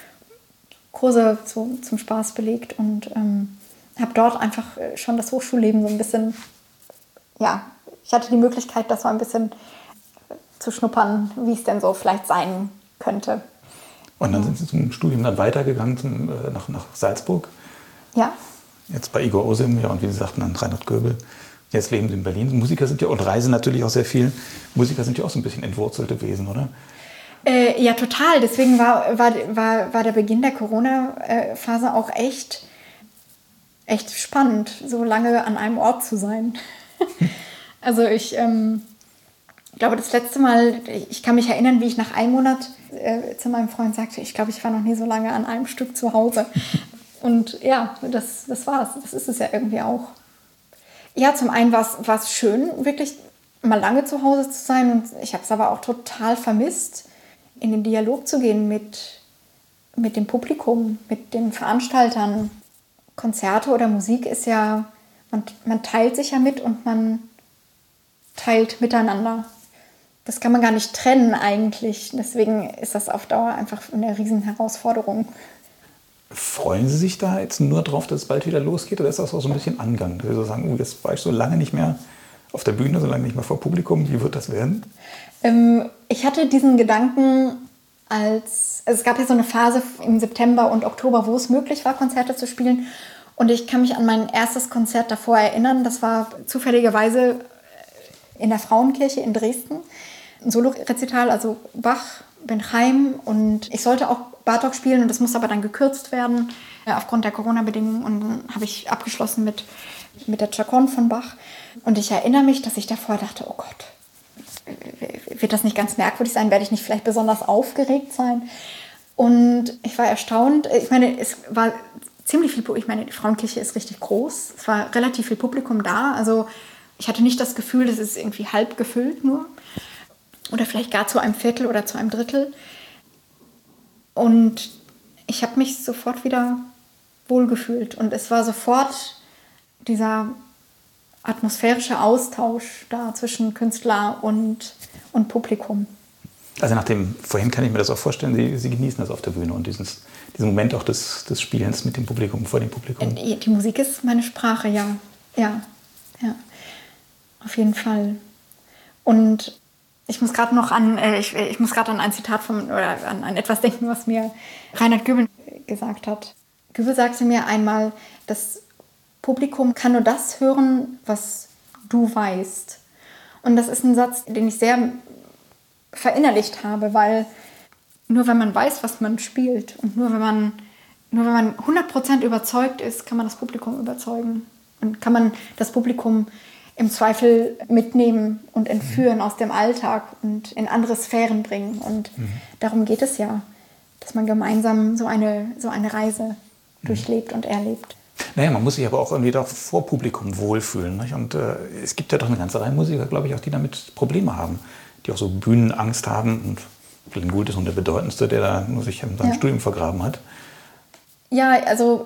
Kurse so zum Spaß belegt und ähm, habe dort einfach schon das Hochschulleben so ein bisschen, ja, ich hatte die Möglichkeit, das so ein bisschen zu schnuppern, wie es denn so vielleicht sein könnte. Und dann sind Sie zum Studium dann weitergegangen zum, äh, nach, nach Salzburg? Ja. Jetzt bei Igor Osim, ja, und wie Sie sagten, dann Reinhard Göbel. Jetzt leben Sie in Berlin. Musiker sind ja, und reisen natürlich auch sehr viel. Musiker sind ja auch so ein bisschen entwurzelte Wesen, oder? Äh, ja, total. Deswegen war, war, war, war der Beginn der Corona-Phase auch echt, echt spannend, so lange an einem Ort zu sein. Also ich... Ähm, Ich glaube, das letzte Mal, ich kann mich erinnern, wie ich nach einem Monat äh, zu meinem Freund sagte, ich glaube, ich war noch nie so lange an einem Stück zu Hause. Und ja, das, das war's. Das ist es ja irgendwie auch. Ja, zum einen war es schön, wirklich mal lange zu Hause zu sein. Und ich habe es aber auch total vermisst, in den Dialog zu gehen mit, mit dem Publikum, mit den Veranstaltern. Konzerte oder Musik ist ja, man, man teilt sich ja mit und man teilt miteinander. Das kann man gar nicht trennen eigentlich. Deswegen ist das auf Dauer einfach eine Riesenherausforderung. Freuen Sie sich da jetzt nur drauf, dass es bald wieder losgeht? Oder ist das auch so ein bisschen Angang? Dass Sie sagen, oh, jetzt war ich so lange nicht mehr auf der Bühne, so lange nicht mehr vor Publikum. Wie wird das werden? Ähm, ich hatte diesen Gedanken, als also es gab ja so eine Phase im September und Oktober, wo es möglich war, Konzerte zu spielen. Und ich kann mich an mein erstes Konzert davor erinnern. Das war zufälligerweise in der Frauenkirche in Dresden. Ein Solo-Rezital, also Bach, Ben-Haim, und ich sollte auch Bartók spielen und das musste aber dann gekürzt werden äh, aufgrund der Corona-Bedingungen und dann habe ich abgeschlossen mit, mit der Chaconne von Bach und ich erinnere mich, dass ich davor dachte, oh Gott, wird das nicht ganz merkwürdig sein, werde ich nicht vielleicht besonders aufgeregt sein? Und ich war erstaunt, ich meine, es war ziemlich viel, ich meine, die Frauenkirche ist richtig groß, es war relativ viel Publikum da, also ich hatte nicht das Gefühl, das ist irgendwie halb gefüllt nur. oder vielleicht gar zu einem Viertel oder zu einem Drittel. Und ich habe mich sofort wieder wohlgefühlt. Und es war sofort dieser atmosphärische Austausch da zwischen Künstler und, und Publikum. Also nach dem vorhin kann ich mir das auch vorstellen, Sie, Sie genießen das auf der Bühne und dieses, diesen Moment auch des, des Spielens mit dem Publikum, vor dem Publikum. Die, die Musik ist meine Sprache, ja. Ja, ja. Auf jeden Fall. Und ich muss gerade noch an, äh, ich, ich muss gerade an ein Zitat von, oder an, an etwas denken, was mir Reinhard Göbel gesagt hat. Göbel sagte mir einmal, das Publikum kann nur das hören, was du weißt. Und das ist ein Satz, den ich sehr verinnerlicht habe, weil nur wenn man weiß, was man spielt und nur wenn man, nur wenn man hundert Prozent überzeugt ist, kann man das Publikum überzeugen. Und kann man das Publikum im Zweifel mitnehmen und entführen mhm. aus dem Alltag und in andere Sphären bringen. Und mhm. darum geht es ja, dass man gemeinsam so eine, so eine Reise mhm. durchlebt und erlebt. Naja, man muss sich aber auch irgendwie doch vor Publikum wohlfühlen. Nicht? Und äh, es gibt ja doch eine ganze Reihe Musiker, glaube ich, auch die damit Probleme haben. Die auch so Bühnenangst haben. Und Glenn Gould ist nun der bedeutendste, der da nur sich in seinem ja. Studium vergraben hat. Ja, also...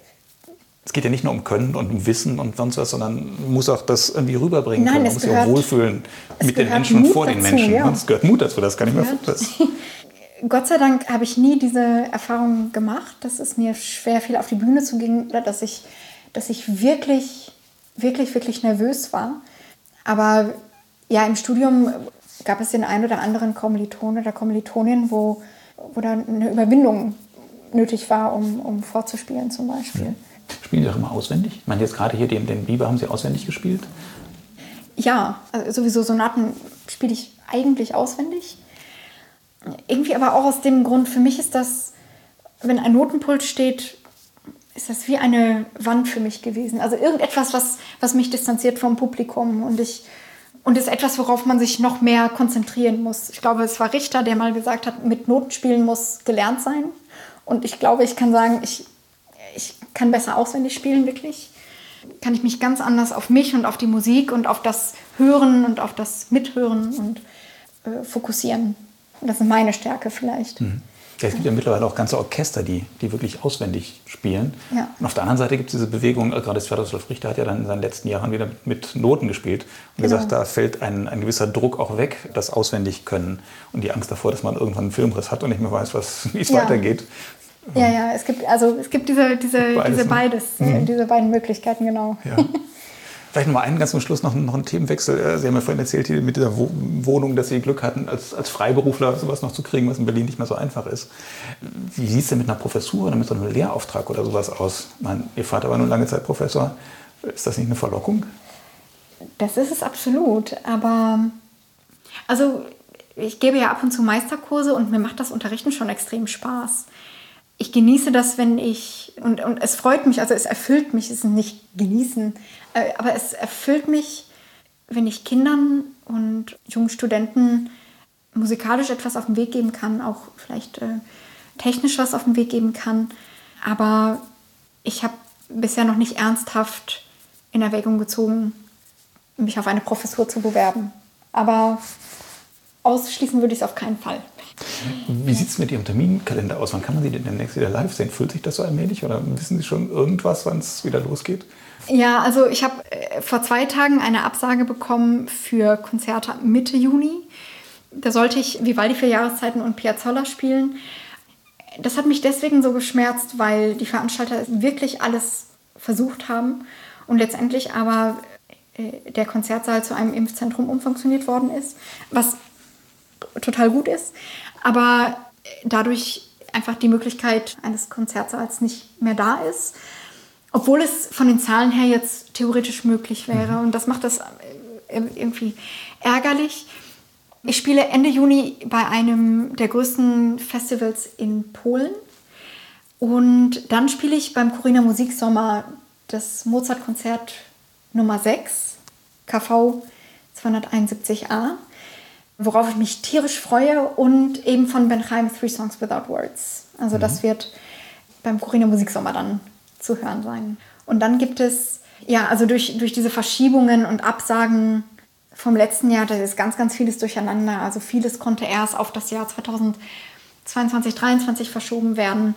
Es geht ja nicht nur um Können und um Wissen und sonst was, sondern man muss auch das irgendwie rüberbringen Nein, können. Man muss sich auch wohlfühlen mit den Menschen und vor den Menschen. Ja. Es gehört Mut dazu, das kann ich mir vorstellen. Gott sei Dank habe ich nie diese Erfahrung gemacht, dass es mir schwer fiel, auf die Bühne zu gehen, oder dass ich, dass ich wirklich, wirklich, wirklich nervös war. Aber ja, im Studium gab es den einen oder anderen Kommiliton oder Kommilitonin, wo, wo da eine Überwindung nötig war, um, um vorzuspielen zum Beispiel. Ja. Spielen Sie auch immer auswendig? Ich meine, jetzt gerade hier den, den Biber haben Sie auswendig gespielt? Ja, also sowieso Sonaten spiele ich eigentlich auswendig. Irgendwie aber auch aus dem Grund, für mich ist das, wenn ein Notenpult steht, ist das wie eine Wand für mich gewesen. Also irgendetwas, was, was mich distanziert vom Publikum. Und ich und ist etwas, worauf man sich noch mehr konzentrieren muss. Ich glaube, es war Richter, der mal gesagt hat, mit Noten spielen muss gelernt sein. Und ich glaube, ich kann sagen, ich, ich kann besser auswendig spielen, wirklich. Kann ich mich ganz anders auf mich und auf die Musik und auf das Hören und auf das Mithören und äh, fokussieren. Und das ist meine Stärke vielleicht. Mhm. Ja, es gibt ja mittlerweile auch ganze Orchester, die, die wirklich auswendig spielen. Ja. Und auf der anderen Seite gibt es diese Bewegung, gerade Sviatoslav Richter hat ja dann in seinen letzten Jahren wieder mit Noten gespielt und genau. gesagt, da fällt ein, ein gewisser Druck auch weg, das auswendig können und die Angst davor, dass man irgendwann einen Filmriss hat und nicht mehr weiß, was, wie es ja. weitergeht. Ja, ja, es gibt, also, es gibt diese, diese, beides, diese, beides, mhm. diese beiden Möglichkeiten, genau. Ja. Vielleicht noch mal einen ganz zum Schluss, noch, noch einen Themenwechsel. Sie haben ja vorhin erzählt, hier mit dieser Wohnung, dass Sie Glück hatten, als, als Freiberufler sowas noch zu kriegen, was in Berlin nicht mehr so einfach ist. Wie sieht es denn mit einer Professur oder mit so einem Lehrauftrag oder sowas aus? Ich meine, Ihr Vater war nun lange Zeit Professor. Ist das nicht eine Verlockung? Das ist es absolut. Aber also ich gebe ja ab und zu Meisterkurse und mir macht das Unterrichten schon extrem Spaß. Ich genieße das, wenn ich, und, und es freut mich, also es erfüllt mich, es ist nicht genießen, aber es erfüllt mich, wenn ich Kindern und jungen Studenten musikalisch etwas auf den Weg geben kann, auch vielleicht äh, technisch was auf den Weg geben kann. Aber ich habe bisher noch nicht ernsthaft in Erwägung gezogen, mich auf eine Professur zu bewerben. Aber ausschließen würde ich es auf keinen Fall. Wie sieht es mit Ihrem Terminkalender aus? Wann kann man Sie denn demnächst wieder live sehen? Fühlt sich das so allmählich oder wissen Sie schon irgendwas, wann es wieder losgeht? Ja, also ich habe äh, vor zwei Tagen eine Absage bekommen für Konzerte Mitte Juni. Da sollte ich Vivaldi für Jahreszeiten und Piazzolla spielen. Das hat mich deswegen so geschmerzt, weil die Veranstalter wirklich alles versucht haben und letztendlich aber äh, der Konzertsaal zu einem Impfzentrum umfunktioniert worden ist, was total gut ist, aber dadurch einfach die Möglichkeit eines Konzertsaals nicht mehr da ist, obwohl es von den Zahlen her jetzt theoretisch möglich wäre. Und das macht das irgendwie ärgerlich. Ich spiele Ende Juni bei einem der größten Festivals in Polen und dann spiele ich beim Corina Musiksommer das Mozart-Konzert Nummer sechs, K V zweihunderteinundsiebzig a, worauf ich mich tierisch freue, und eben von Ben Chaim Three Songs Without Words. Also mhm. das wird beim Corina Musiksommer dann zu hören sein. Und dann gibt es, ja, also durch, durch diese Verschiebungen und Absagen vom letzten Jahr, da ist ganz, ganz vieles durcheinander. Also vieles konnte erst auf das Jahr zweitausendzweiundzwanzig, dreiundzwanzig verschoben werden.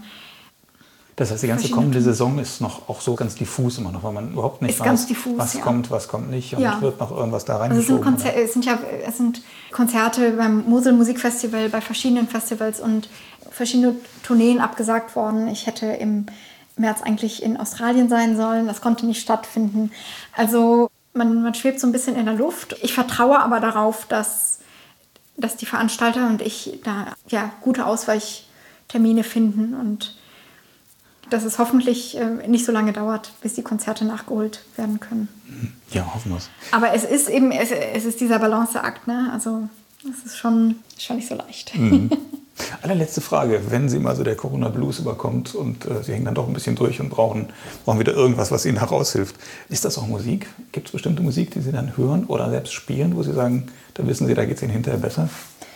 Das heißt, die ganze kommende Saison ist noch auch so ganz diffus immer noch, weil man überhaupt nicht ist weiß, diffus, was ja. kommt, was kommt nicht und ja. wird noch irgendwas da also es sind, reingeschoben. Konzer- es sind ja es sind Konzerte beim Mosel Musikfestival, bei verschiedenen Festivals und verschiedene Tourneen abgesagt worden. Ich hätte im März eigentlich in Australien sein sollen, das konnte nicht stattfinden. Also man, man schwebt so ein bisschen in der Luft. Ich vertraue aber darauf, dass, dass die Veranstalter und ich da ja, gute Ausweichtermine finden und dass es hoffentlich äh, nicht so lange dauert, bis die Konzerte nachgeholt werden können. Ja, hoffen wir es. Aber es ist eben, es, es ist dieser Balanceakt, ne? Also es ist schon, schon nicht so leicht. Mhm. Allerletzte Frage, wenn Sie mal so der Corona Blues überkommt und äh, Sie hängen dann doch ein bisschen durch und brauchen, brauchen wieder irgendwas, was Ihnen heraushilft. Ist das auch Musik? Gibt es bestimmte Musik, die Sie dann hören oder selbst spielen, wo Sie sagen, da wissen Sie, da geht es Ihnen hinterher besser?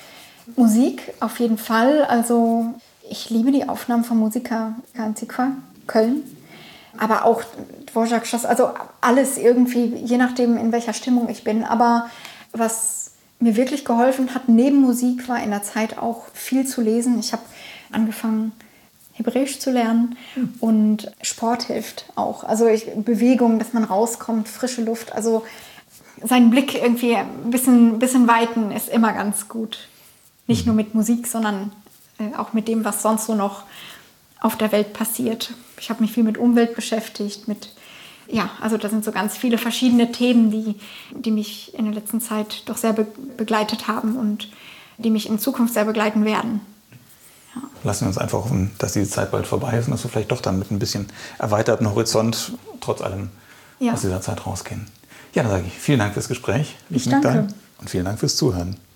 Musik auf jeden Fall. Also ich liebe die Aufnahmen von Musiker Antiqua, Köln. Aber auch Dvorak, also alles irgendwie, je nachdem, in welcher Stimmung ich bin. Aber was mir wirklich geholfen hat, neben Musik, war in der Zeit auch viel zu lesen. Ich habe angefangen, Hebräisch zu lernen und Sport hilft auch. Also ich, Bewegung, dass man rauskommt, frische Luft. Also seinen Blick irgendwie ein bisschen, bisschen weiten ist immer ganz gut. Nicht nur mit Musik, sondern auch mit dem, was sonst so noch auf der Welt passiert. Ich habe mich viel mit Umwelt beschäftigt, mit, ja, also da sind so ganz viele verschiedene Themen, die, die mich in der letzten Zeit doch sehr be- begleitet haben und die mich in Zukunft sehr begleiten werden. Ja. Lassen wir uns einfach hoffen, dass diese Zeit bald vorbei ist und dass wir vielleicht doch dann mit ein bisschen erweiterten Horizont trotz allem ja. aus dieser Zeit rausgehen. Ja, dann sage ich vielen Dank fürs Gespräch. Ich danke. Und vielen Dank fürs Zuhören.